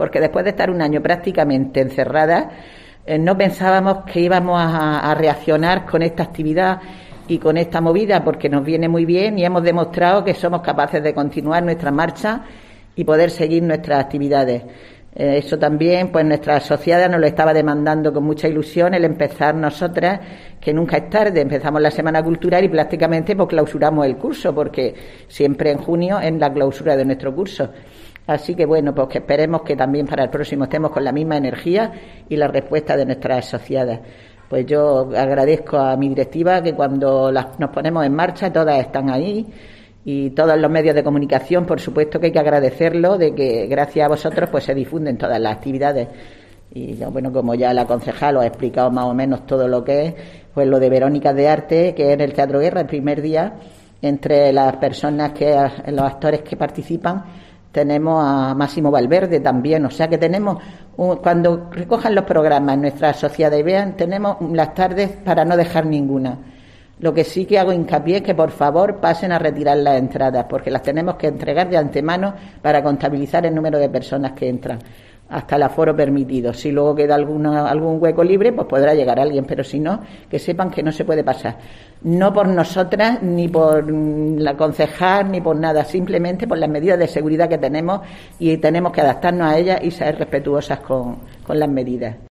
porque después de estar un año prácticamente encerradas, no pensábamos que íbamos a reaccionar con esta actividad y con esta movida, porque nos viene muy bien y hemos demostrado que somos capaces de continuar nuestra marcha y poder seguir nuestras actividades. Eso también, pues nuestra asociada nos lo estaba demandando con mucha ilusión, el empezar nosotras, que nunca es tarde. Empezamos la Semana Cultural y prácticamente pues clausuramos el curso, porque siempre en junio es la clausura de nuestro curso. Así que bueno, pues que esperemos que también para el próximo estemos con la misma energía y la respuesta de nuestras asociadas. Pues yo agradezco a mi directiva que cuando nos ponemos en marcha todas están ahí, y todos los medios de comunicación, por supuesto que hay que agradecerlo, de que gracias a vosotros pues se difunden todas las actividades. Y bueno, como ya la concejal os ha explicado más o menos todo lo que es, pues lo de Verónicas de Arte, que es en el Teatro Guerra, el primer día, entre las personas los actores que participan, tenemos a Máximo Valverde también, o sea que tenemos, cuando recojan los programas en nuestra sociedad y vean, tenemos las tardes para no dejar ninguna. Lo que sí que hago hincapié es que por favor pasen a retirar las entradas, porque las tenemos que entregar de antemano para contabilizar el número de personas que entran, hasta el aforo permitido. Si luego queda algún hueco libre, pues podrá llegar alguien, pero si no, que sepan que no se puede pasar. No por nosotras, ni por la concejal, ni por nada, simplemente por las medidas de seguridad que tenemos, y tenemos que adaptarnos a ellas y ser respetuosas con las medidas.